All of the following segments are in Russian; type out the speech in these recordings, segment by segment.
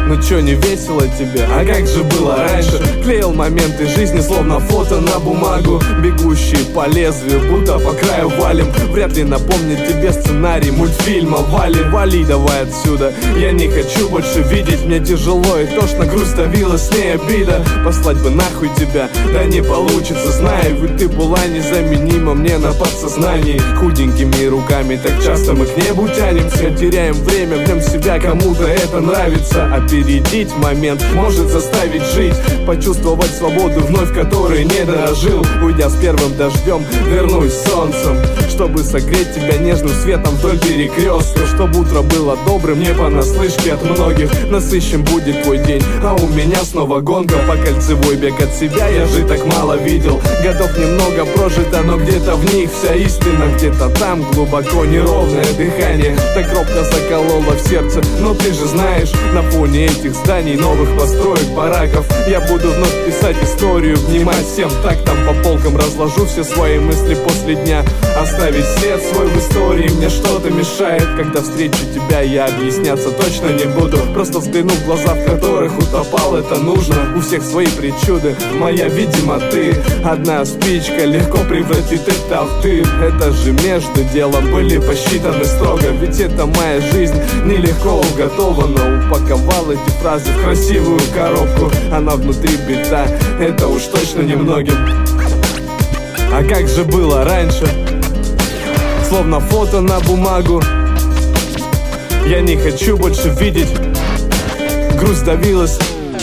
Ну чё, не весело тебе? А как же было раньше? Клеил моменты жизни, словно фото на бумагу. Бегущие по лезвию, будто по краю валим. Вряд ли напомнит тебе сценарий мультфильма. Вали, вали давай отсюда. Я не хочу больше видеть. Мне тяжело и тошно, грусть давила, с ней обида. Послать бы нахуй тебя, да не получится. Знаю, ведь ты была незаменима мне на подсознании. Худенькими руками так часто мы к небу тянемся. Теряем время, в нем себя, кому-то это нравится. Опередить момент может заставить жить, почувствовать свободу вновь, которой не дожил. Уйдя с первым дождем, вернусь солнцем, чтобы согреть тебя нежным светом вдоль перекрестка. Чтобы утро было добрым, не понаслышке от многих. Насыщен будет твой день, а у меня снова гонка по кольцевой. Бег от себя я же так мало видел. Годов немного прожито, но где-то в них вся истина. Где-то там глубоко неровное дыхание так робко закололо в сердце. Но ты же знаешь, на фоне этих зданий, новых построек, бараков, я буду вновь писать историю, внимать всем тактам. По полкам разложу все свои мысли после дня. Оставить след свой в истории мне что-то мешает. Когда встречу тебя, я объясняться точно не буду. Просто взгляну в глаза, в которых утопал, это нужно. У всех свои причуды, моя, видимо, ты. Одна спичка легко превратит это в ты. Это же между делом были посчитаны строго. Ведь это моя жизнь, нелегко уготована. Упаковал эти фразы в красивую коробку. Она внутри бита, это уж точно немногим. А как же было раньше? Словно фото на бумагу. Я не хочу больше видеть. Грусть давилась.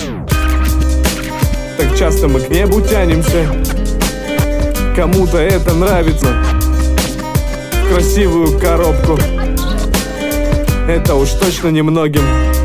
Так часто мы к небу тянемся. Кому-то это нравится. В красивую коробку. Это уж точно немногим.